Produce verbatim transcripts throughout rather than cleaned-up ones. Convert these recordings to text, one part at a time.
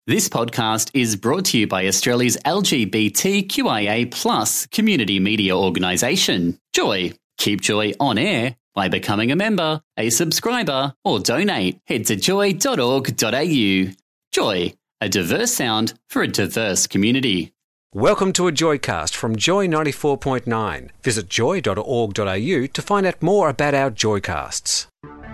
This podcast is brought to you by Australia's L G B T Q I A plus community media organisation, Joy. Keep Joy on air by becoming a member, a subscriber, or donate. Head to joy dot org dot a u. Joy, a diverse sound for a diverse community. Welcome to a Joycast from Joy ninety-four point nine. Visit joy dot org dot a u to find out more about our Joycasts.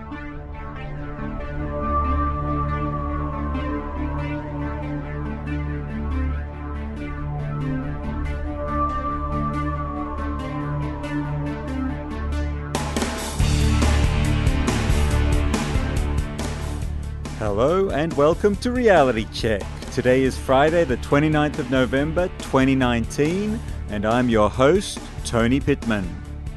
Hello and welcome to Reality Check. Today is Friday the twenty-ninth of November twenty nineteen and I'm your host, Tony Pittman.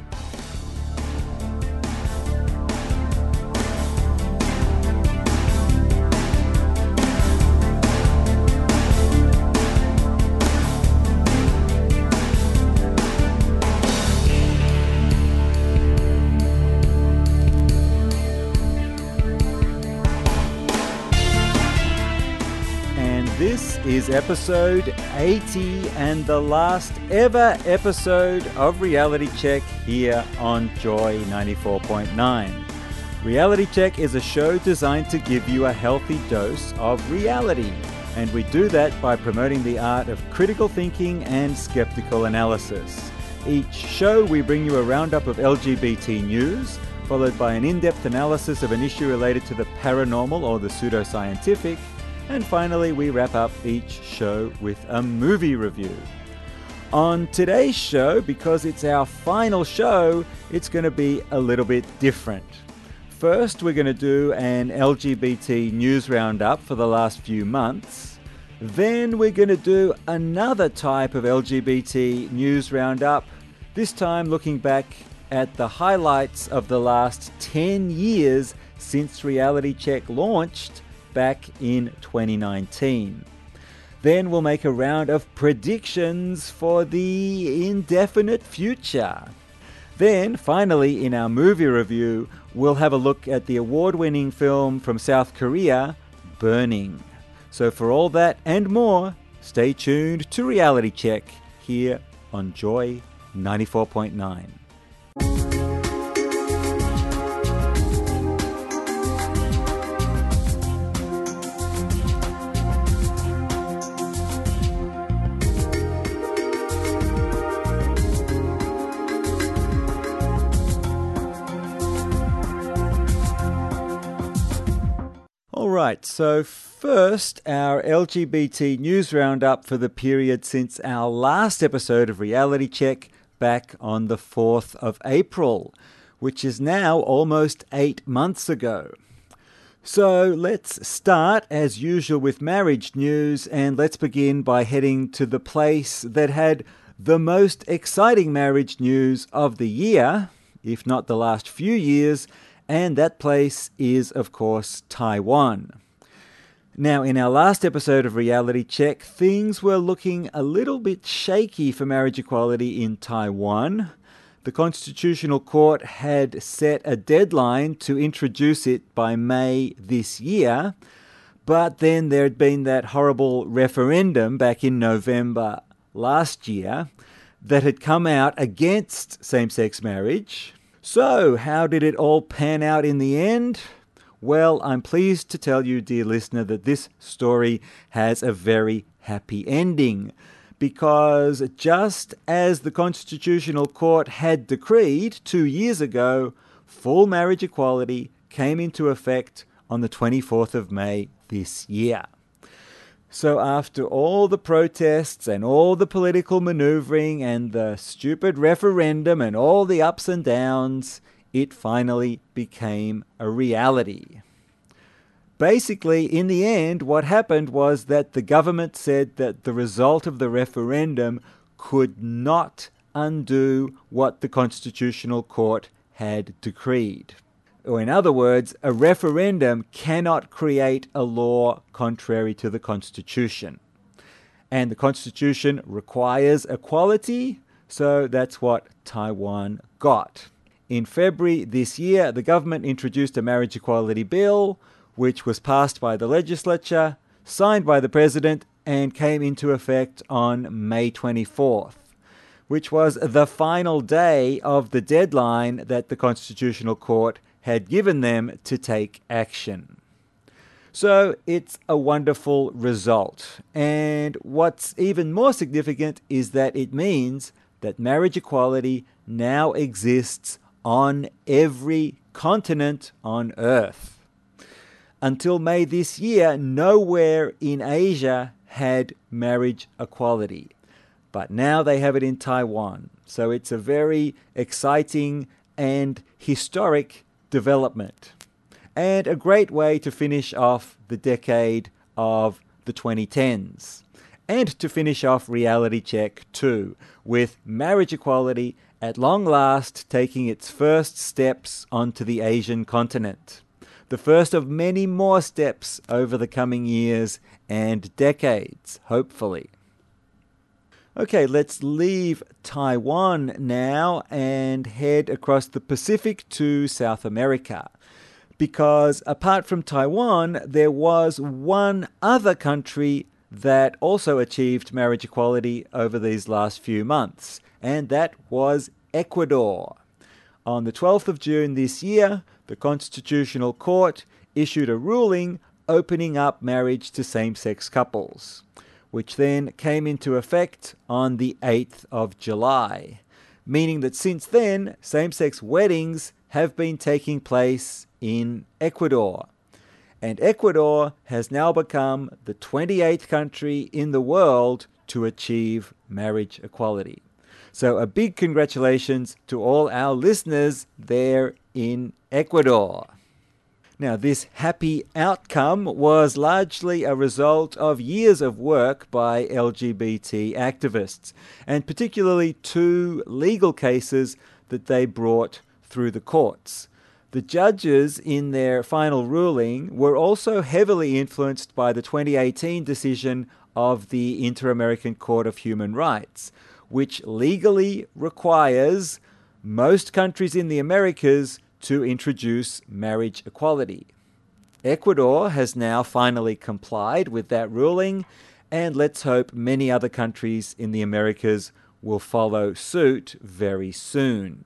This is episode eighty and the last ever episode of Reality Check here on Joy ninety-four point nine. Reality Check is a show designed to give you a healthy dose of reality, and we do that by promoting the art of critical thinking and skeptical analysis. Each show we bring you a roundup of L G B T news, followed by an in-depth analysis of an issue related to the paranormal or the pseudoscientific. And finally, we wrap up each show with a movie review. On today's show, because it's our final show, it's going to be a little bit different. First, we're going to do an L G B T news roundup for the last few months. Then we're going to do another type of L G B T news roundup, this time looking back at the highlights of the last ten years since Reality Check launched back in twenty nineteen. Then we'll make a round of predictions for the indefinite future. Then, finally, in our movie review, we'll have a look at the award-winning film from South Korea, Burning. So for all that and more, stay tuned to Reality Check here on Joy ninety-four point nine. Alright, so first, our L G B T news roundup for the period since our last episode of Reality Check back on the fourth of April, which is now almost eight months ago. So let's start, as usual, with marriage news, and let's begin by heading to the place that had the most exciting marriage news of the year, if not the last few years, and that place is, of course, Taiwan. Now, in our last episode of Reality Check, things were looking a little bit shaky for marriage equality in Taiwan. The Constitutional Court had set a deadline to introduce it by May this year, but then there had been that horrible referendum back in November last year that had come out against same-sex marriage. So, how did it all pan out in the end? Well, I'm pleased to tell you, dear listener, that this story has a very happy ending. Because just as the Constitutional Court had decreed two years ago, full marriage equality came into effect on the twenty-fourth of May this year. So after all the protests and all the political maneuvering and the stupid referendum and all the ups and downs, it finally became a reality. Basically, in the end, what happened was that the government said that the result of the referendum could not undo what the Constitutional Court had decreed. Or in other words, a referendum cannot create a law contrary to the Constitution. And the Constitution requires equality, so that's what Taiwan got. In February this year, the government introduced a marriage equality bill, which was passed by the legislature, signed by the President and came into effect on May twenty-fourth, which was the final day of the deadline that the Constitutional Court had given them to take action. So it's a wonderful result. And what's even more significant is that it means that marriage equality now exists on every continent on Earth. Until May this year, nowhere in Asia had marriage equality. But now they have it in Taiwan. So it's a very exciting and historic development. And a great way to finish off the decade of the twenty tens. And to finish off Reality Check too, with marriage equality at long last taking its first steps onto the Asian continent. The first of many more steps over the coming years and decades, hopefully. Okay, let's leave Taiwan now and head across the Pacific to South America. Because apart from Taiwan, there was one other country that also achieved marriage equality over these last few months, and that was Ecuador. On the twelfth of June this year, the Constitutional Court issued a ruling opening up marriage to same-sex couples, which then came into effect on the eighth of July, meaning that since then, same-sex weddings have been taking place in Ecuador. And Ecuador has now become the twenty-eighth country in the world to achieve marriage equality. So a big congratulations to all our listeners there in Ecuador. Now, this happy outcome was largely a result of years of work by L G B T activists, and particularly two legal cases that they brought through the courts. The judges in their final ruling were also heavily influenced by the twenty eighteen decision of the Inter-American Court of Human Rights, which legally requires most countries in the Americas to introduce marriage equality. Ecuador has now finally complied with that ruling, and let's hope many other countries in the Americas will follow suit very soon.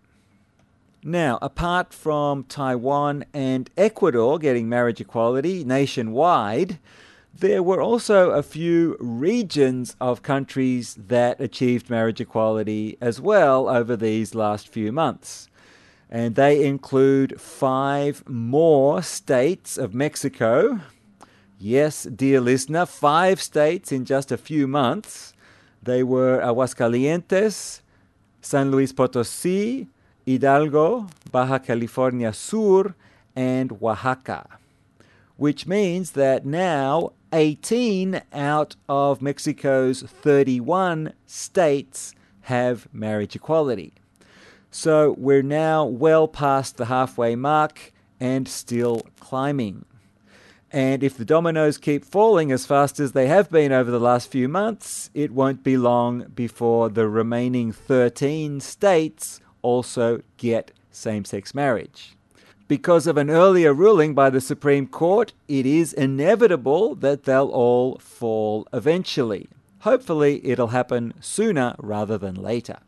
Now, apart from Taiwan and Ecuador getting marriage equality nationwide, there were also a few regions of countries that achieved marriage equality as well over these last few months. And they include five more states of Mexico. Yes, dear listener, five states in just a few months. They were Aguascalientes, San Luis Potosí, Hidalgo, Baja California Sur, and Oaxaca, which means that now eighteen out of Mexico's thirty-one states have marriage equality. So we're now well past the halfway mark and still climbing. And if the dominoes keep falling as fast as they have been over the last few months, it won't be long before the remaining thirteen states also get same-sex marriage. Because of an earlier ruling by the Supreme Court, it is inevitable that they'll all fall eventually. Hopefully, it'll happen sooner rather than later.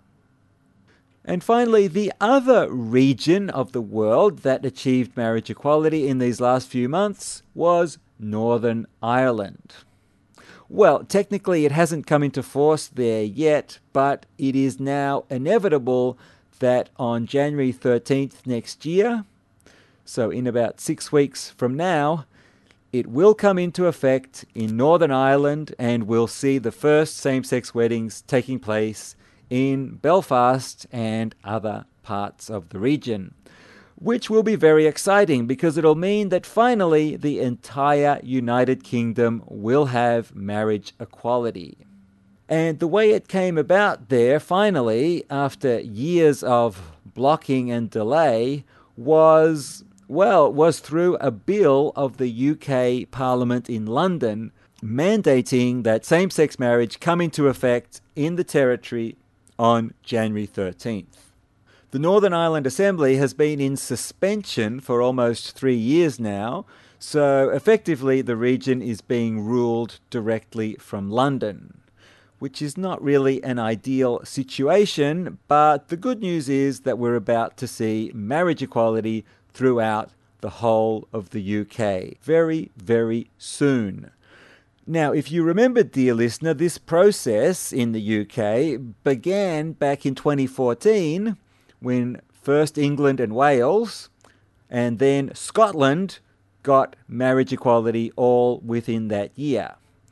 And finally, the other region of the world that achieved marriage equality in these last few months was Northern Ireland. Well, technically it hasn't come into force there yet, but it is now inevitable that on January thirteenth next year, so in about six weeks from now, it will come into effect in Northern Ireland, and we'll see the first same-sex weddings taking place in Belfast and other parts of the region, which will be very exciting because it'll mean that finally the entire United Kingdom will have marriage equality. And the way it came about there, finally, after years of blocking and delay, was, well, was through a bill of the U K Parliament in London mandating that same-sex marriage come into effect in the territory on January thirteenth. The Northern Ireland Assembly has been in suspension for almost three years now, So effectively, the region is being ruled directly from London, which is not really an ideal situation, but the good news is that we're about to see marriage equality throughout the whole of the U K very, very soon. Now, if you remember, dear listener, this process in the U K began back in twenty fourteen when first England and Wales and then Scotland got marriage equality all within that year.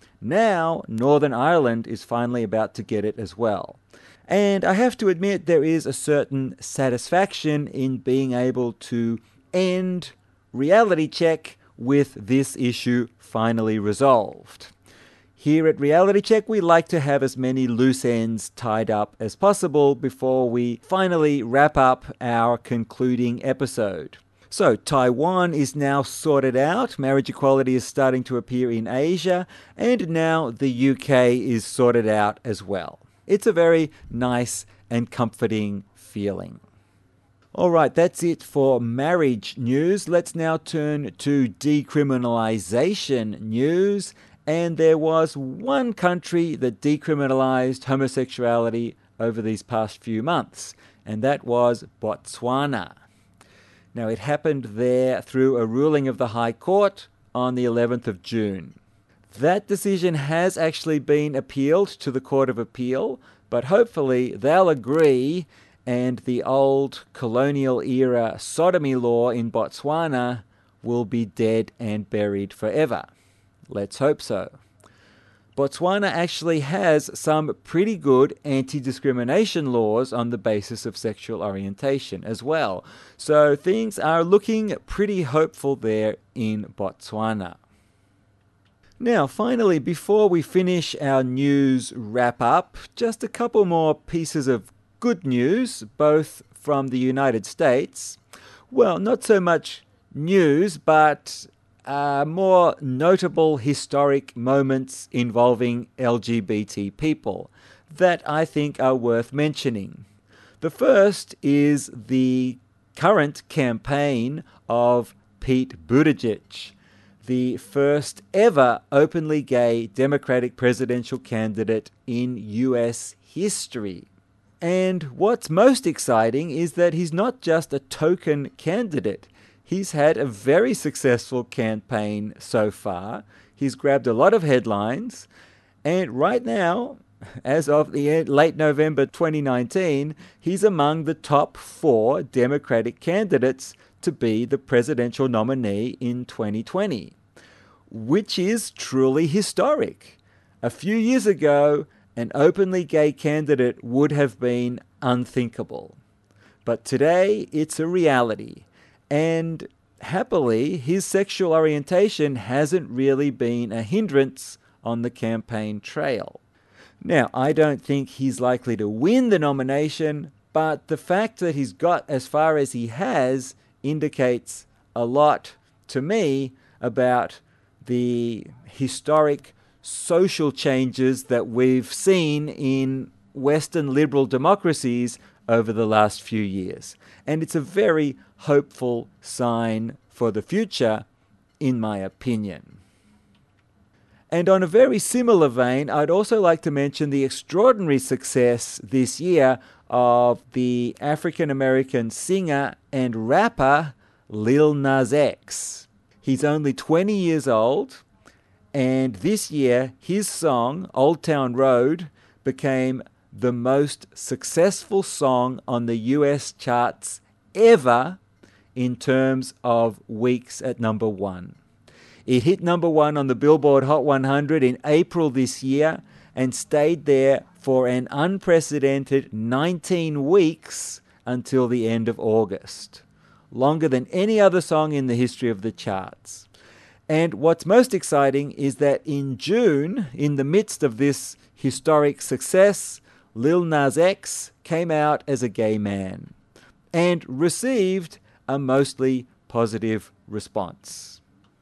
Now, Northern Ireland is finally about to get it as well. And I have to admit there is a certain satisfaction in being able to end Reality Check with this issue finally resolved. Here at Reality Check, we like to have as many loose ends tied up as possible before we finally wrap up our concluding episode. So Taiwan is now sorted out, marriage equality is starting to appear in Asia, and now the U K is sorted out as well. It's a very nice and comforting feeling. All right, that's it for marriage news. Let's now turn to decriminalization news. And there was one country that decriminalized homosexuality over these past few months, and that was Botswana. Now, it happened there through a ruling of the High Court on the eleventh of June. That decision has actually been appealed to the Court of Appeal, but hopefully they'll agree and the old colonial-era sodomy law in Botswana will be dead and buried forever. Let's hope so. Botswana actually has some pretty good anti-discrimination laws on the basis of sexual orientation as well. So things are looking pretty hopeful there in Botswana. Now, finally, before we finish our news wrap-up, just a couple more pieces of good news, both from the United States. Well, not so much news, but Uh, more notable historic moments involving L G B T people that I think are worth mentioning. The first is the current campaign of Pete Buttigieg, the first ever openly gay Democratic presidential candidate in U S history. And what's most exciting is that he's not just a token candidate. He's had a very successful campaign so far. He's grabbed a lot of headlines. And right now, as of the late November twenty nineteen, he's among the top four Democratic candidates to be the presidential nominee in twenty twenty, which is truly historic. A few years ago, an openly gay candidate would have been unthinkable. But today, it's a reality. And happily, his sexual orientation hasn't really been a hindrance on the campaign trail. Now, I don't think he's likely to win the nomination, but the fact that he's got as far as he has indicates a lot to me about the historic social changes that we've seen in Western liberal democracies over the last few years. And it's a very hopeful sign for the future, in my opinion. And on a very similar vein, I'd also like to mention the extraordinary success this year of the African-American singer and rapper Lil Nas X. He's only twenty years old, and this year his song, Old Town Road, became the most successful song on the U S charts ever in terms of weeks at number one. It hit number one on the Billboard Hot one hundred in April this year and stayed there for an unprecedented nineteen weeks until the end of August. Longer than any other song in the history of the charts. And what's most exciting is that in June, in the midst of this historic success, Lil Nas X came out as a gay man and received a mostly positive response.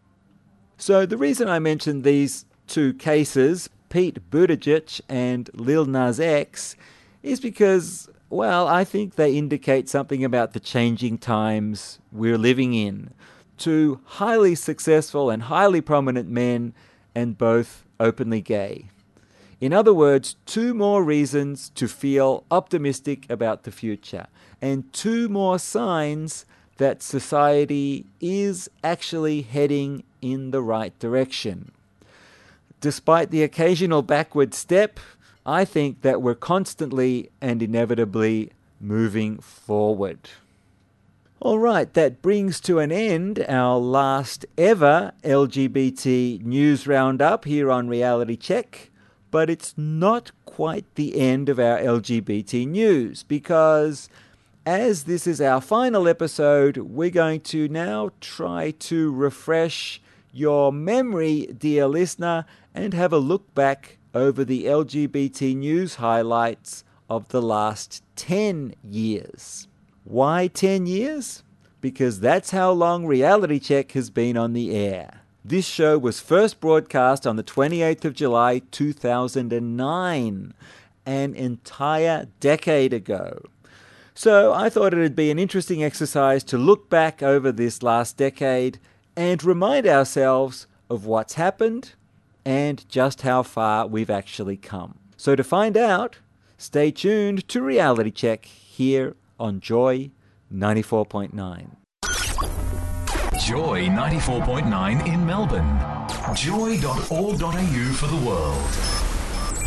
So the reason I mention these two cases, Pete Buttigieg and Lil Nas X, is because, well, I think they indicate something about the changing times we're living in. two highly successful and highly prominent men, and both openly gay. In other words, two more reasons to feel optimistic about the future, and two more signs that society is actually heading in the right direction. Despite the occasional backward step, I think that we're constantly and inevitably moving forward. All right, that brings to an end our last ever L G B T news roundup here on Reality Check, but it's not quite the end of our L G B T news, because as this is our final episode, we're going to now try to refresh your memory, dear listener, and have a look back over the L G B T news highlights of the last ten years. Why ten years? Because that's how long Reality Check has been on the air. This show was first broadcast on the twenty-eighth of July two thousand nine, an entire decade ago. So I thought it'd be an interesting exercise to look back over this last decade and remind ourselves of what's happened and just how far we've actually come. So to find out, stay tuned to Reality Check here on Joy ninety-four point nine. Joy ninety-four point nine in Melbourne. joy dot org dot a u for the world.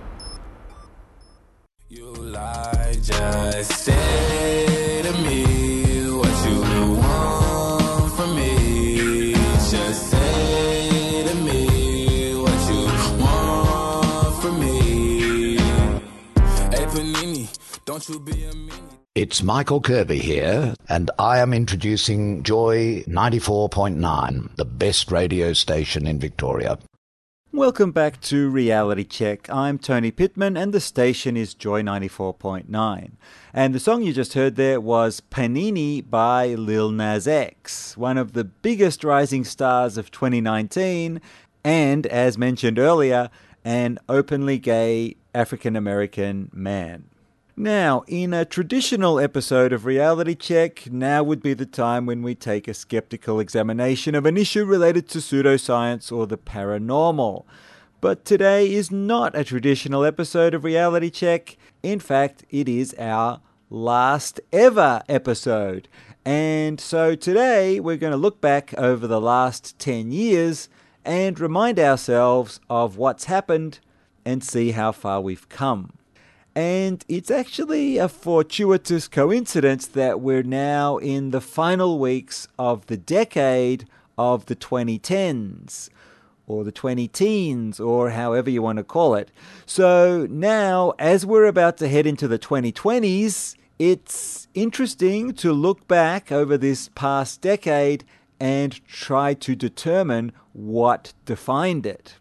You lie, just say to me what you want from me. Just say to me what you want from me. Hey Panini, don't you be a meanie. It's Michael Kirby here, and I am introducing Joy ninety-four point nine, the best radio station in Victoria. Welcome back to Reality Check. I'm Tony Pittman, and the station is Joy ninety-four point nine. And the song you just heard there was Panini by Lil Nas X, one of the biggest rising stars of twenty nineteen, and, as mentioned earlier, an openly gay African-American man. Now, in a traditional episode of Reality Check, now would be the time when we take a skeptical examination of an issue related to pseudoscience or the paranormal. But today is not a traditional episode of Reality Check. In fact, it is our last ever episode. And so today we're going to look back over the last ten years and remind ourselves of what's happened and see how far we've come. And it's actually a fortuitous coincidence that we're now in the final weeks of the decade of the twenty tens, or the twenty teens, or however you want to call it. So now, as we're about to head into the twenty twenties, it's interesting to look back over this past decade and try to determine what defined it.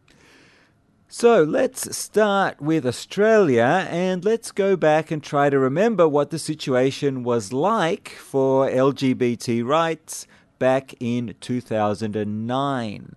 So let's start with Australia, and let's go back and try to remember what the situation was like for L G B T rights back in two thousand nine.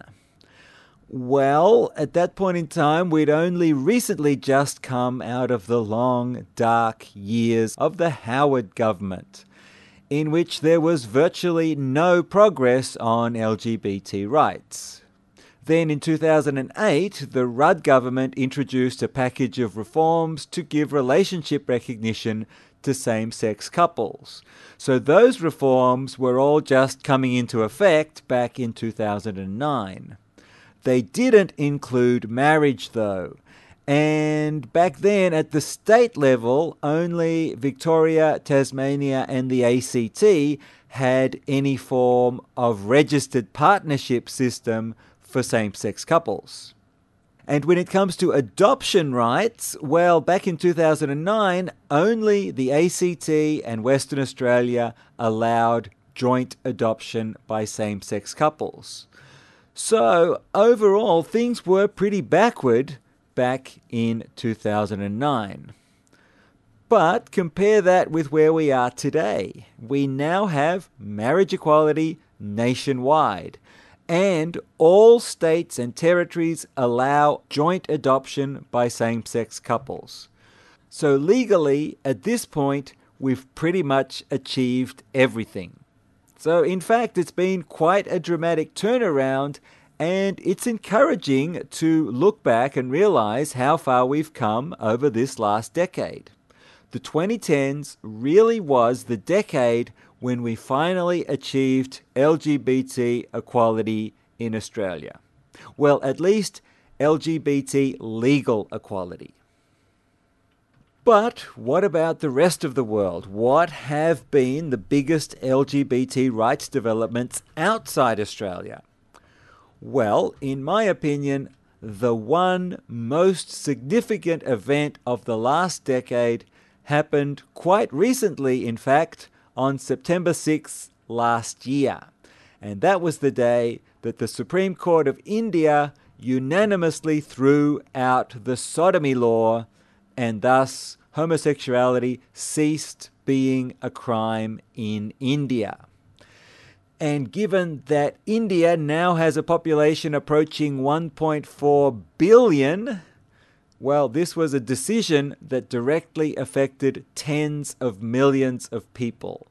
Well, at that point in time, we'd only recently just come out of the long, dark years of the Howard government, in which there was virtually no progress on L G B T rights. Then in two thousand eight, the Rudd government introduced a package of reforms to give relationship recognition to same-sex couples. So those reforms were all just coming into effect back in two thousand nine. They didn't include marriage, though. And back then, at the state level, only Victoria, Tasmania, and the A C T had any form of registered partnership system for same-sex couples. And when it comes to adoption rights, well, back in two thousand nine, only the A C T and Western Australia allowed joint adoption by same-sex couples. So, overall, things were pretty backward back in two thousand nine. But compare that with where we are today. We now have marriage equality nationwide, and all states and territories allow joint adoption by same-sex couples. So legally, at this point, we've pretty much achieved everything. So in fact, it's been quite a dramatic turnaround, and it's encouraging to look back and realize how far we've come over this last decade. The twenty tens really was the decade when we finally achieved L G B T equality in Australia. Well, at least L G B T legal equality. But what about the rest of the world? What have been the biggest L G B T rights developments outside Australia? Well, in my opinion, the one most significant event of the last decade happened quite recently, in fact, on September sixth last year. And that was the day that the Supreme Court of India unanimously threw out the sodomy law, and thus homosexuality ceased being a crime in India. And given that India now has a population approaching one point four billion, well, this was a decision that directly affected tens of millions of people.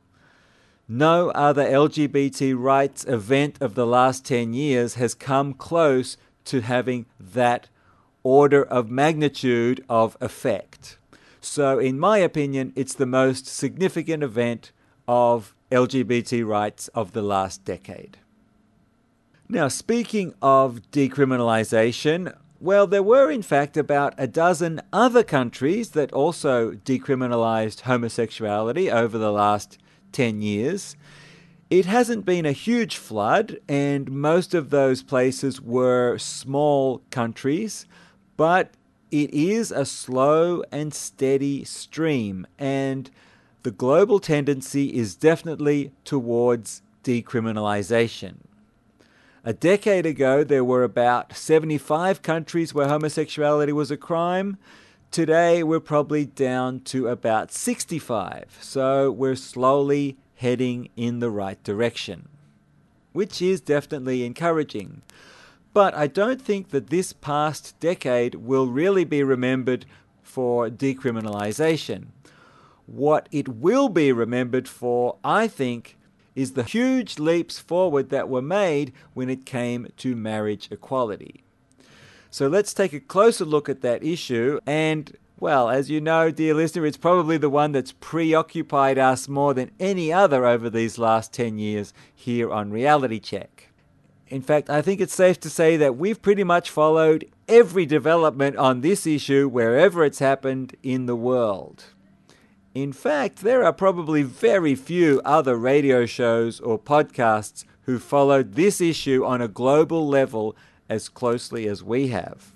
No other L G B T rights event of the last ten years has come close to having that order of magnitude of effect. So in my opinion, it's the most significant event of L G B T rights of the last decade. Now, speaking of decriminalisation, well, there were in fact about a dozen other countries that also decriminalised homosexuality over the last ten years. It hasn't been a huge flood, and most of those places were small countries, but it is a slow and steady stream, and the global tendency is definitely towards decriminalisation. A decade ago, there were about seventy-five countries where homosexuality was a crime. Today, we're probably down to about sixty-five, so we're slowly heading in the right direction, which is definitely encouraging. But I don't think that this past decade will really be remembered for decriminalisation. What it will be remembered for, I think, is the huge leaps forward that were made when it came to marriage equality. So let's take a closer look at that issue, and well, as you know, dear listener, it's probably the one that's preoccupied us more than any other over these last ten years here on Reality Check. In fact, I think it's safe to say that we've pretty much followed every development on this issue wherever it's happened in the world. In fact, there are probably very few other radio shows or podcasts who followed this issue on a global level as closely as we have.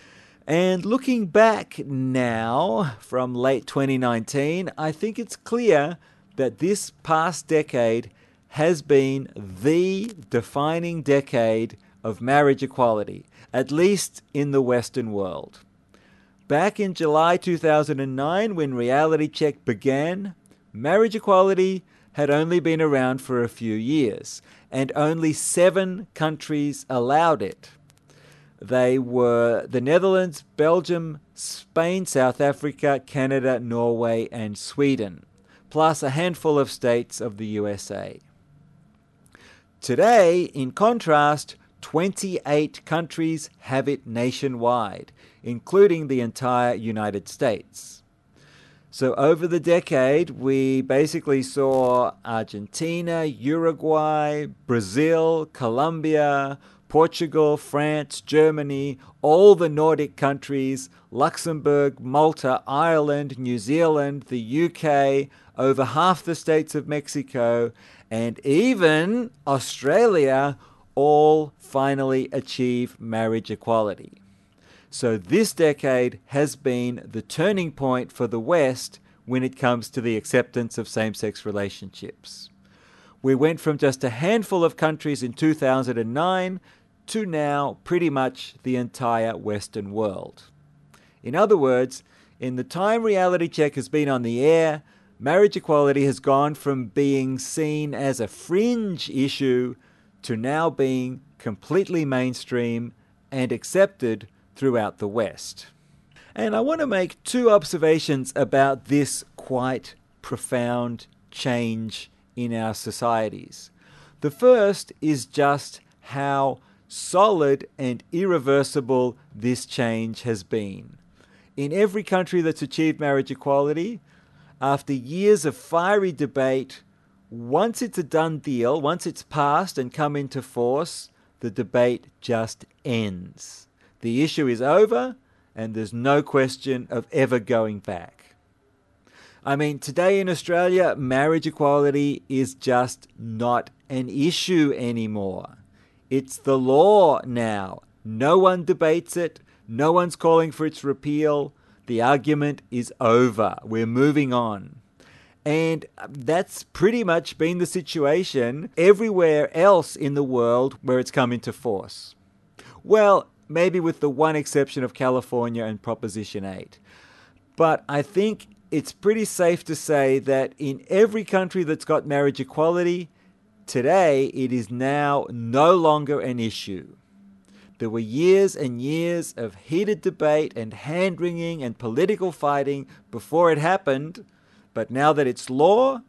And looking back now from late twenty nineteen, I think it's clear that this past decade has been the defining decade of marriage equality, at least in the Western world. Back in July two thousand nine, when Reality Check began, marriage equality had only been around for a few years, and only seven countries allowed it. They were the Netherlands, Belgium, Spain, South Africa, Canada, Norway, and Sweden, plus a handful of states of the U S A. Today, in contrast, twenty-eight countries have it nationwide, including the entire United States. So over the decade, we basically saw Argentina, Uruguay, Brazil, Colombia, Portugal, France, Germany, all the Nordic countries, Luxembourg, Malta, Ireland, New Zealand, the U K, over half the states of Mexico, and even Australia all finally achieve marriage equality. So this decade has been the turning point for the West when it comes to the acceptance of same-sex relationships. We went from just a handful of countries in two thousand nine to now pretty much the entire Western world. In other words, in the time Reality Check has been on the air, marriage equality has gone from being seen as a fringe issue to now being completely mainstream and accepted throughout the West. And I want to make two observations about this quite profound change in our societies. The first is just how solid and irreversible this change has been. In every country that's achieved marriage equality, after years of fiery debate, once it's a done deal, once it's passed and come into force, the debate just ends. The issue is over, and there's no question of ever going back. I mean, today in Australia, marriage equality is just not an issue anymore. It's the law now. No one debates it. No one's calling for its repeal. The argument is over. We're moving on. And that's pretty much been the situation everywhere else in the world where it's come into force. Well, maybe with the one exception of California and Proposition eight. But I think it's pretty safe to say that in every country that's got marriage equality, today it is now no longer an issue. There were years and years of heated debate and hand-wringing and political fighting before it happened, but now that it's law,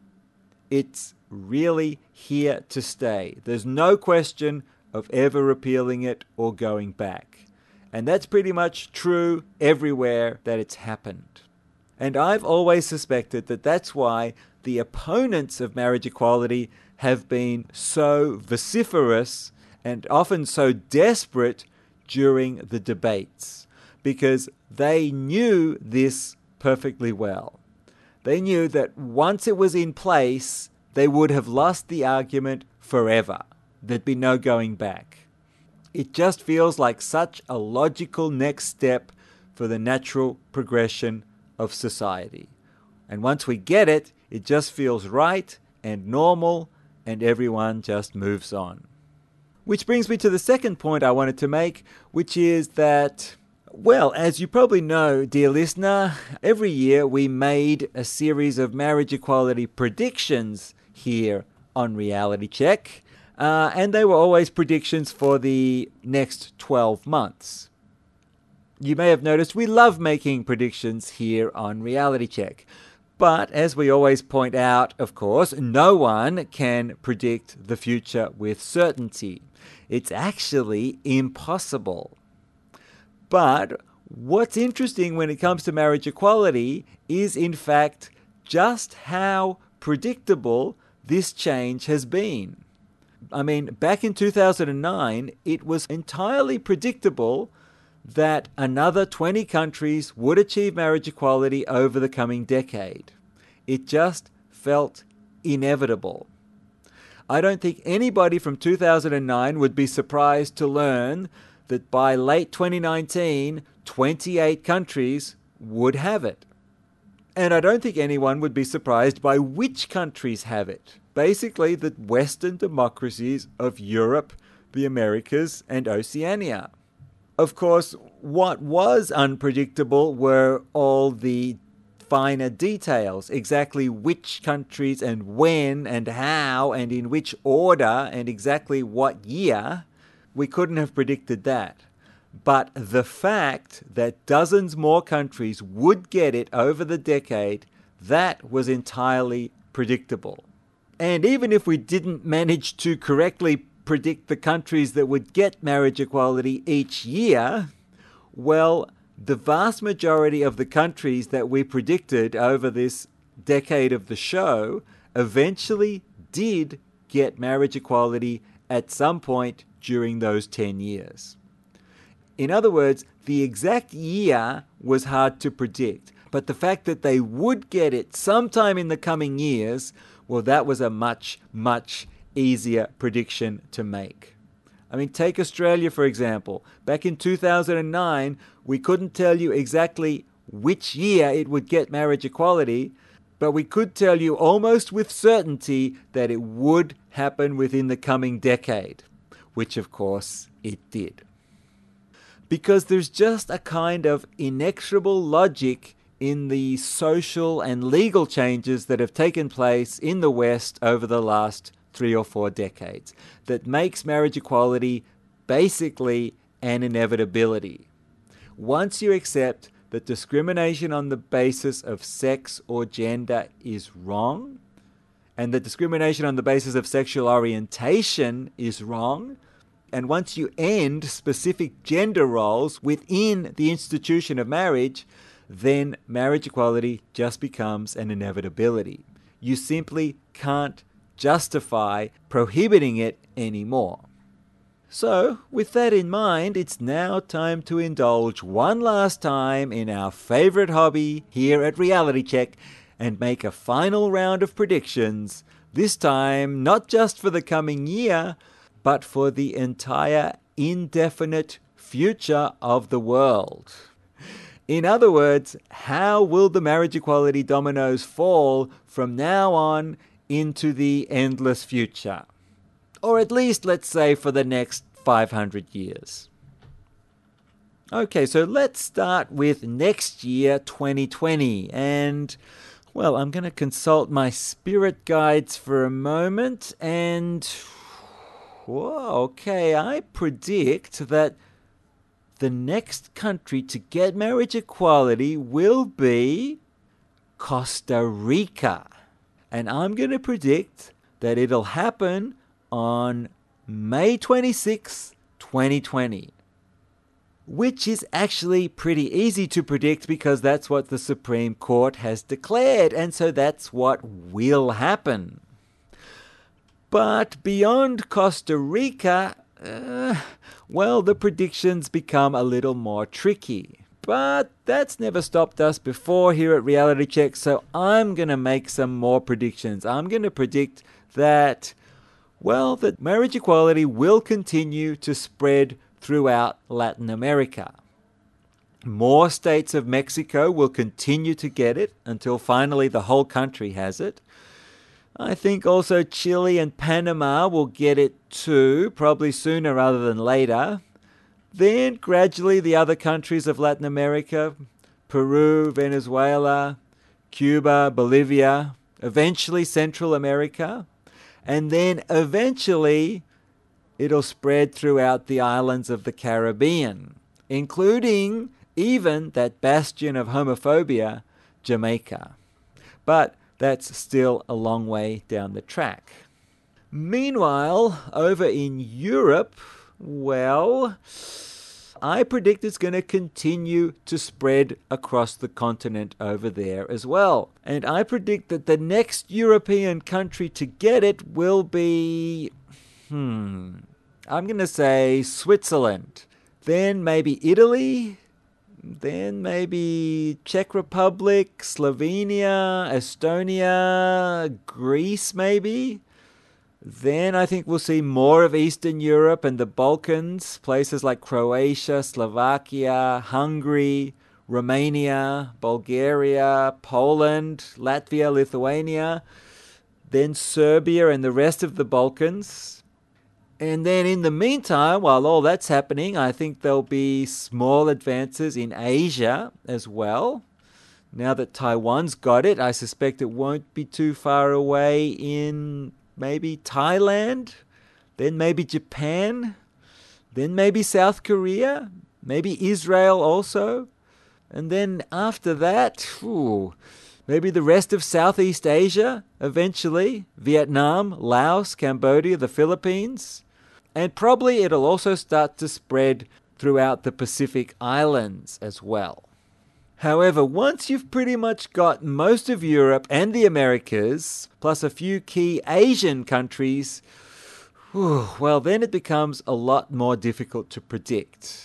it's really here to stay. There's no question of ever repealing it or going back. And that's pretty much true everywhere that it's happened. And I've always suspected that that's why the opponents of marriage equality have been so vociferous and often so desperate during the debates, because they knew this perfectly well. They knew that once it was in place, they would have lost the argument forever. There'd be no going back. It just feels like such a logical next step for the natural progression of society. And once we get it, it just feels right and normal, and everyone just moves on. Which brings me to the second point I wanted to make, which is that, well, as you probably know, dear listener, every year we made a series of marriage equality predictions here on Reality Check, uh, and they were always predictions for the next twelve months. You may have noticed we love making predictions here on Reality Check. But as we always point out, of course, no one can predict the future with certainty. It's actually impossible. But what's interesting when it comes to marriage equality is, in fact, just how predictable this change has been. I mean, back in two thousand nine, it was entirely predictable that another twenty countries would achieve marriage equality over the coming decade. It just felt inevitable. I don't think anybody from two thousand nine would be surprised to learn that by late twenty nineteen, twenty-eight countries would have it. And I don't think anyone would be surprised by which countries have it. Basically, the Western democracies of Europe, the Americas, and Oceania. Of course, what was unpredictable were all the finer details, exactly which countries and when and how and in which order and exactly what year. We couldn't have predicted that. But the fact that dozens more countries would get it over the decade, that was entirely predictable. And even if we didn't manage to correctly predict the countries that would get marriage equality each year, well, the vast majority of the countries that we predicted over this decade of the show eventually did get marriage equality at some point during those ten years. In other words, the exact year was hard to predict, but the fact that they would get it sometime in the coming years, well, that was a much, much easier prediction to make. I mean, take Australia, for example. Back in two thousand nine, we couldn't tell you exactly which year it would get marriage equality, but we could tell you almost with certainty that it would happen within the coming decade, which of course it did. Because there's just a kind of inexorable logic in the social and legal changes that have taken place in the West over the last three or four decades that makes marriage equality basically an inevitability. Once you accept that discrimination on the basis of sex or gender is wrong, and that discrimination on the basis of sexual orientation is wrong. And once you end specific gender roles within the institution of marriage, then marriage equality just becomes an inevitability. You simply can't justify prohibiting it anymore. So, with that in mind, it's now time to indulge one last time in our favorite hobby here at Reality Check and make a final round of predictions, this time not just for the coming year, but for the entire indefinite future of the world. In other words, how will the marriage equality dominoes fall from now on into the endless future? Or at least, let's say, for the next five hundred years. Okay, so let's start with next year, twenty twenty. And, well, I'm going to consult my spirit guides for a moment. And, whoa, okay, I predict that the next country to get marriage equality will be Costa Rica. And I'm going to predict that it'll happen on May twenty-sixth, twenty twenty. Which is actually pretty easy to predict because that's what the Supreme Court has declared, and so that's what will happen. But beyond Costa Rica, uh, well, the predictions become a little more tricky. But that's never stopped us before here at Reality Check, so I'm going to make some more predictions. I'm going to predict that, well, that marriage equality will continue to spread throughout Latin America. More states of Mexico will continue to get it until finally the whole country has it. I think also Chile and Panama will get it too, probably sooner rather than later. Then gradually the other countries of Latin America, Peru, Venezuela, Cuba, Bolivia, eventually Central America, and then eventually it'll spread throughout the islands of the Caribbean, including even that bastion of homophobia, Jamaica. But that's still a long way down the track. Meanwhile, over in Europe, well, I predict it's going to continue to spread across the continent over there as well. And I predict that the next European country to get it will be, hmm, I'm going to say Switzerland. Then maybe Italy. Then maybe Czech Republic, Slovenia, Estonia, Greece maybe. Then I think we'll see more of Eastern Europe and the Balkans, places like Croatia, Slovakia, Hungary, Romania, Bulgaria, Poland, Latvia, Lithuania. Then Serbia and the rest of the Balkans. And then in the meantime, while all that's happening, I think there'll be small advances in Asia as well. Now that Taiwan's got it, I suspect it won't be too far away in maybe Thailand, then maybe Japan, then maybe South Korea, maybe Israel also. And then after that, whew, maybe the rest of Southeast Asia, eventually, Vietnam, Laos, Cambodia, the Philippines. And probably it'll also start to spread throughout the Pacific Islands as well. However, once you've pretty much got most of Europe and the Americas, plus a few key Asian countries, whew, well, then it becomes a lot more difficult to predict.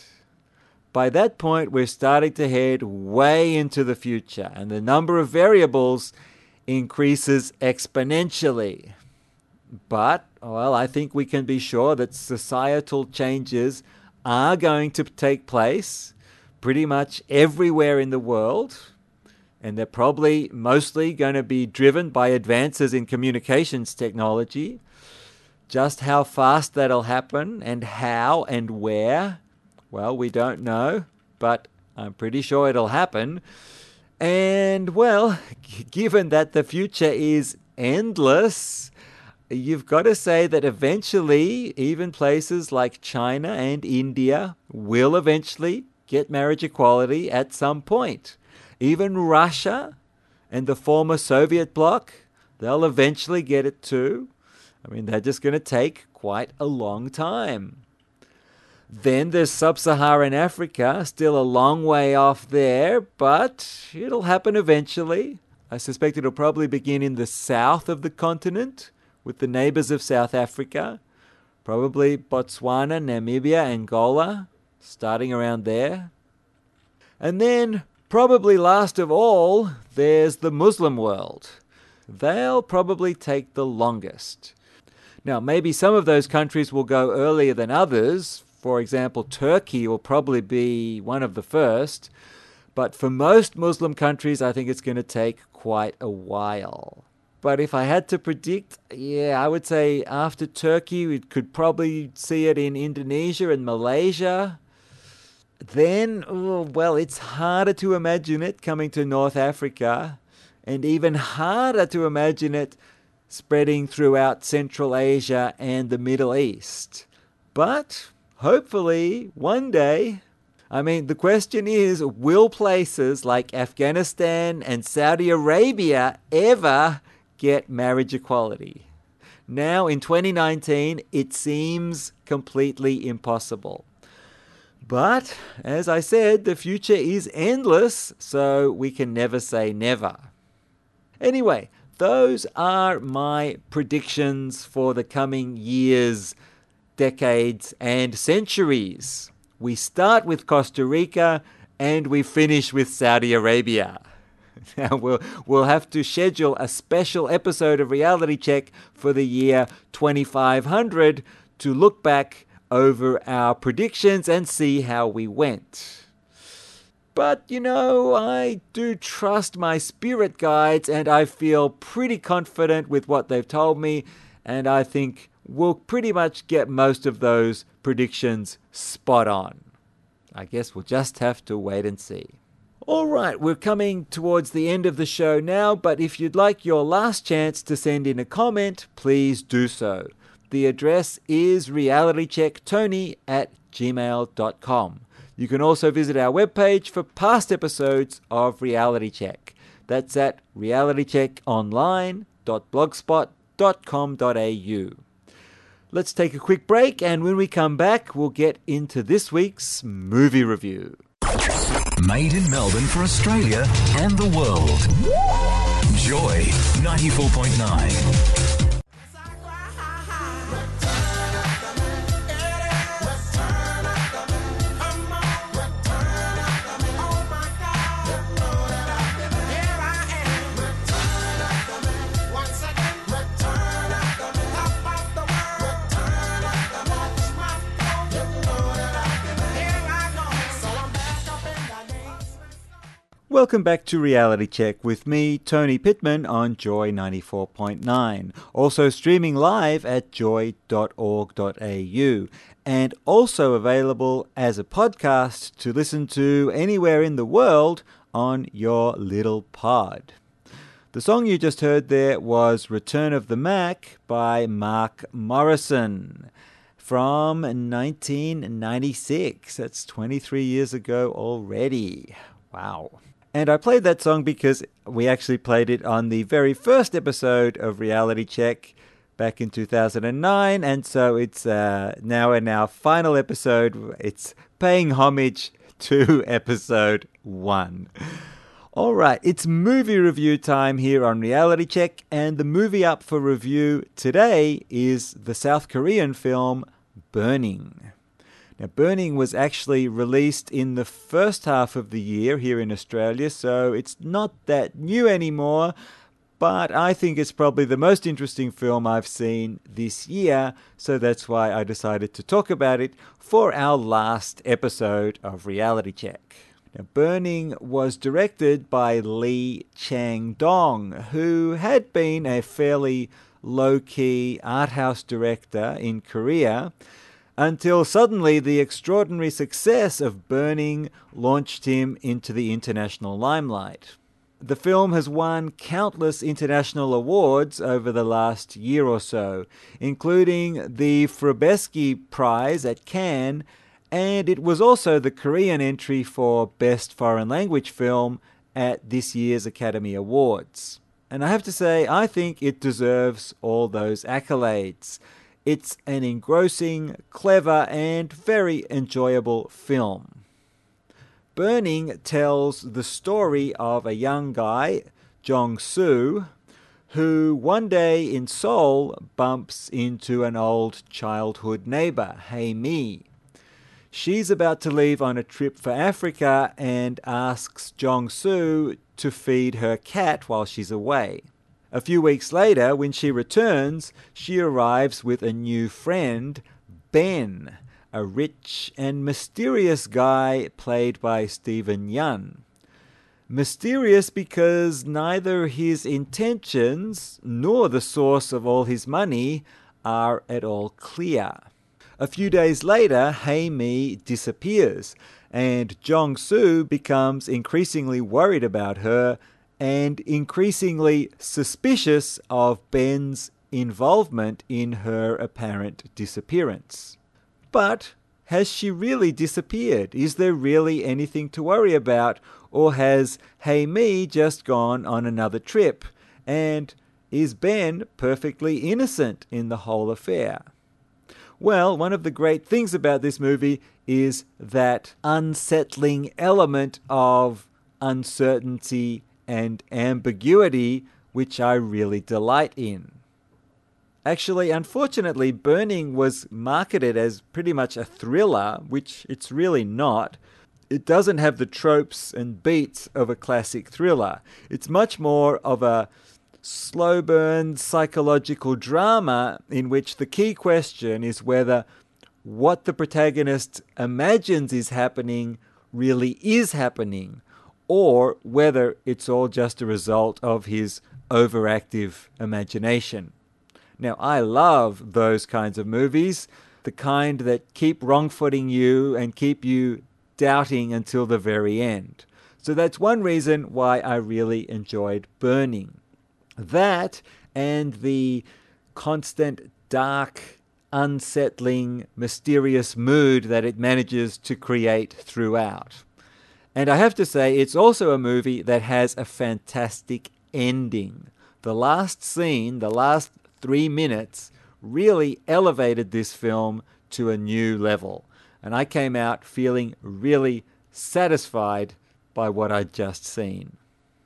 By that point, we're starting to head way into the future, and the number of variables increases exponentially. But, well, I think we can be sure that societal changes are going to take place pretty much everywhere in the world, and they're probably mostly going to be driven by advances in communications technology. Just how fast that'll happen and how and where, well, we don't know, but I'm pretty sure it'll happen. And, well, given that the future is endless, you've got to say that eventually even places like China and India will eventually get marriage equality at some point. Even Russia and the former Soviet bloc, They'll eventually get it too. I mean, they're just going to take quite a long time. Then there's sub-Saharan Africa, still a long way off there, but it'll happen eventually. I suspect it'll probably begin in the south of the continent with the neighbors of South Africa, probably Botswana, Namibia, Angola, starting around there. And then, probably last of all, there's the Muslim world. They'll probably take the longest. Now, maybe some of those countries will go earlier than others. For example, Turkey will probably be one of the first. But for most Muslim countries, I think it's going to take quite a while. But if I had to predict, yeah, I would say after Turkey, we could probably see it in Indonesia and Malaysia. Then, oh, well, it's harder to imagine it coming to North Africa, and even harder to imagine it spreading throughout Central Asia and the Middle East. But hopefully, one day, I mean, the question is, will places like Afghanistan and Saudi Arabia ever get marriage equality? Now, in twenty nineteen, it seems completely impossible. But, as I said, the future is endless, so we can never say never. Anyway, those are my predictions for the coming years, decades, and centuries. We start with Costa Rica and we finish with Saudi Arabia. Now, we'll, we'll have to schedule a special episode of Reality Check for the year twenty-five hundred to look back over our predictions and see how we went. But, you know, I do trust my spirit guides and I feel pretty confident with what they've told me, and I think we'll pretty much get most of those predictions spot on. I guess we'll just have to wait and see. All right, we're coming towards the end of the show now, but if you'd like your last chance to send in a comment, please do so. The address is realitychecktony at gmail dot com. You can also visit our webpage for past episodes of Reality Check. That's at reality check online dot blogspot dot com dot a u. Let's take a quick break, and when we come back, we'll get into this week's movie review. Made in Melbourne for Australia and the world. Joy ninety-four point nine. Welcome back to Reality Check with me, Tony Pittman, on Joy ninety-four point nine. Also streaming live at joy dot org dot a u, and also available as a podcast to listen to anywhere in the world on your little pod. The song you just heard there was Return of the Mac by Mark Morrison from nineteen ninety-six. That's twenty-three years ago already. Wow. And I played that song because we actually played it on the very first episode of Reality Check back in two thousand nine, and so it's uh, now in our final episode. It's paying homage to episode one. All right, it's movie review time here on Reality Check, and the movie up for review today is the South Korean film Burning. Now, Burning was actually released in the first half of the year here in Australia, so it's not that new anymore, but I think it's probably the most interesting film I've seen this year, so that's why I decided to talk about it for our last episode of Reality Check. Now, Burning was directed by Lee Chang-dong, who had been a fairly low-key art house director in Korea, until suddenly the extraordinary success of Burning launched him into the international limelight. The film has won countless international awards over the last year or so, including the Frobesky Prize at Cannes, and it was also the Korean entry for Best Foreign Language Film at this year's Academy Awards. And I have to say, I think it deserves all those accolades. It's an engrossing, clever, and very enjoyable film. Burning tells the story of a young guy, Jong-soo, who one day in Seoul bumps into an old childhood neighbor, Hae-mi. She's about to leave on a trip for Africa and asks Jong-soo to feed her cat while she's away. A few weeks later, when she returns, she arrives with a new friend, Ben, a rich and mysterious guy played by Steven Yeun. Mysterious because neither his intentions nor the source of all his money are at all clear. A few days later, Hae-mi disappears, and Jong-soo becomes increasingly worried about her and increasingly suspicious of Ben's involvement in her apparent disappearance. But has she really disappeared? Is there really anything to worry about? Or has Hae-mi just gone on another trip? And is Ben perfectly innocent in the whole affair? Well, one of the great things about this movie is that unsettling element of uncertainty and ambiguity, which I really delight in. Actually, unfortunately, Burning was marketed as pretty much a thriller, which it's really not. It doesn't have the tropes and beats of a classic thriller. It's much more of a slow burn psychological drama in which the key question is whether what the protagonist imagines is happening really is happening, or whether it's all just a result of his overactive imagination. Now, I love those kinds of movies, the kind that keep wrong-footing you and keep you doubting until the very end. So that's one reason why I really enjoyed Burning. That and the constant, dark, unsettling, mysterious mood that it manages to create throughout. And I have to say, it's also a movie that has a fantastic ending. The last scene, the last three minutes, really elevated this film to a new level. And I came out feeling really satisfied by what I'd just seen.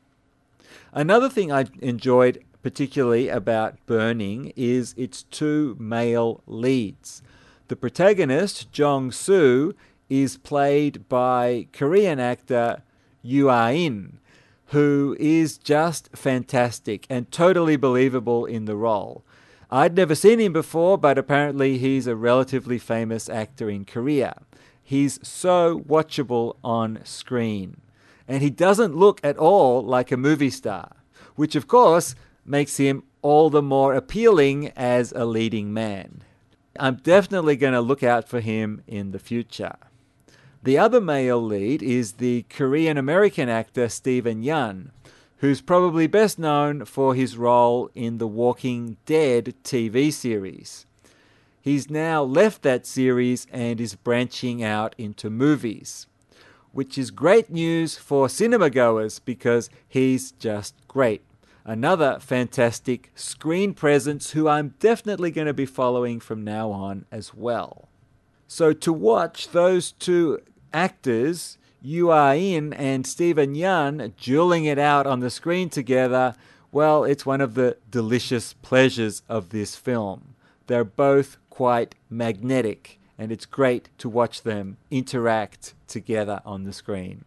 Another thing I enjoyed particularly about Burning is its two male leads. The protagonist, Jong-soo, is played by Korean actor Yoo Ah-in, who is just fantastic and totally believable in the role. I'd never seen him before, but apparently he's a relatively famous actor in Korea. He's so watchable on screen. And he doesn't look at all like a movie star, which of course makes him all the more appealing as a leading man. I'm definitely going to look out for him in the future. The other male lead is the Korean-American actor Steven Yeun, who's probably best known for his role in the Walking Dead T V series. He's now left that series and is branching out into movies, which is great news for cinema goers because he's just great. Another fantastic screen presence who I'm definitely going to be following from now on as well. So to watch those two actors, Yoo Ah-in and Steven Yeun, dueling it out on the screen together, well, it's one of the delicious pleasures of this film. They're both quite magnetic, and it's great to watch them interact together on the screen.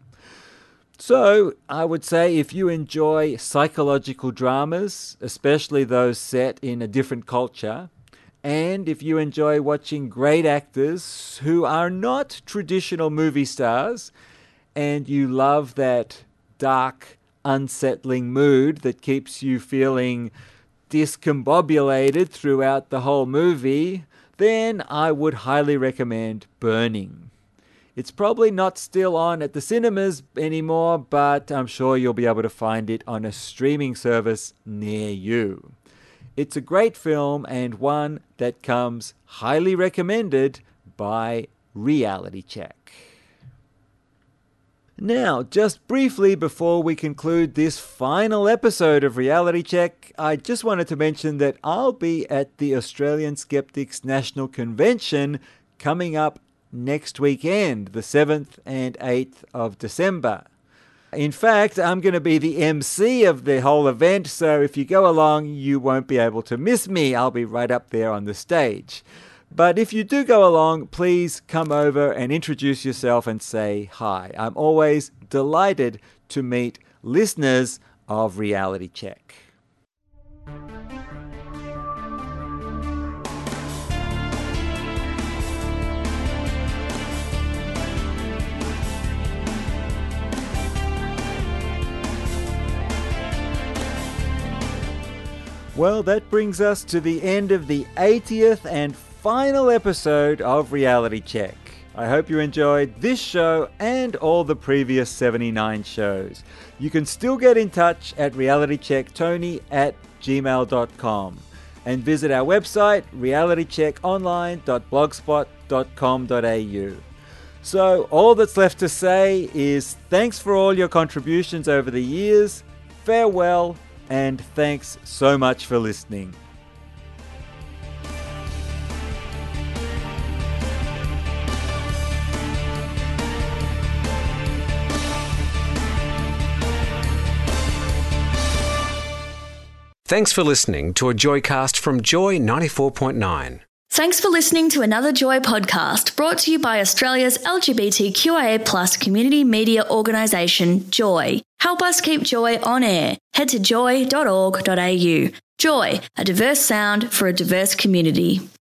So, I would say if you enjoy psychological dramas, especially those set in a different culture, and if you enjoy watching great actors who are not traditional movie stars, and you love that dark, unsettling mood that keeps you feeling discombobulated throughout the whole movie, then I would highly recommend Burning. It's probably not still on at the cinemas anymore, but I'm sure you'll be able to find it on a streaming service near you. It's a great film and one that comes highly recommended by Reality Check. Now, just briefly before we conclude this final episode of Reality Check, I just wanted to mention that I'll be at the Australian Skeptics National Convention coming up next weekend, the seventh and eighth of December. In fact, I'm going to be the M C of the whole event, so if you go along, you won't be able to miss me. I'll be right up there on the stage. But if you do go along, please come over and introduce yourself and say hi. I'm always delighted to meet listeners of Reality Check. Well, that brings us to the end of the eightieth and final episode of Reality Check. I hope you enjoyed this show and all the previous seventy-nine shows. You can still get in touch at realitychecktony at gmail dot com and visit our website reality check online dot blogspot dot com dot a u. So all that's left to say is thanks for all your contributions over the years, farewell, and thanks so much for listening. Thanks for listening to a Joycast from Joy ninety-four point nine. Thanks for listening to another Joy podcast brought to you by Australia's L G B T Q I A plus community media organisation, Joy. Help us keep Joy on air. Head to joy dot org dot a u. Joy, a diverse sound for a diverse community.